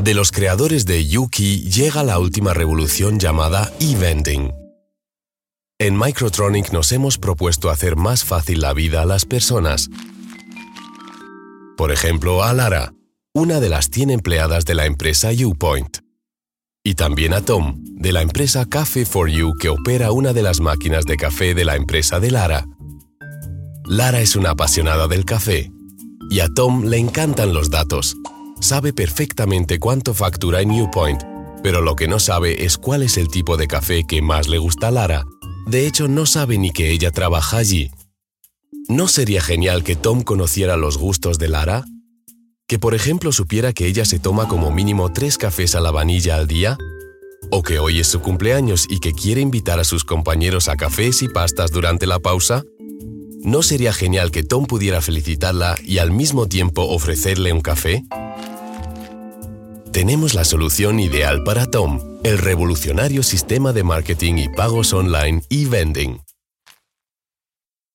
De los creadores de Yuki llega la última revolución llamada e-vending. En Microtronic nos hemos propuesto hacer más fácil la vida a las personas. Por ejemplo, a Lara, una de las 100 empleadas de la empresa UPoint. Y también a Tom, de la empresa Cafe for You, que opera una de las máquinas de café de la empresa de Lara. Lara es una apasionada del café. Y a Tom le encantan los datos. Sabe perfectamente cuánto factura en UPoint, pero lo que no sabe es cuál es el tipo de café que más le gusta a Lara. De hecho, no sabe ni que ella trabaja allí. ¿No sería genial que Tom conociera los gustos de Lara? Que, por ejemplo, supiera que ella se toma como mínimo 3 cafés a la vainilla al día, o que hoy es su cumpleaños y que quiere invitar a sus compañeros a cafés y pastas durante la pausa. ¿No sería genial que Tom pudiera felicitarla y al mismo tiempo ofrecerle un café? Tenemos la solución ideal para Tom, el revolucionario sistema de marketing y pagos online e-vending.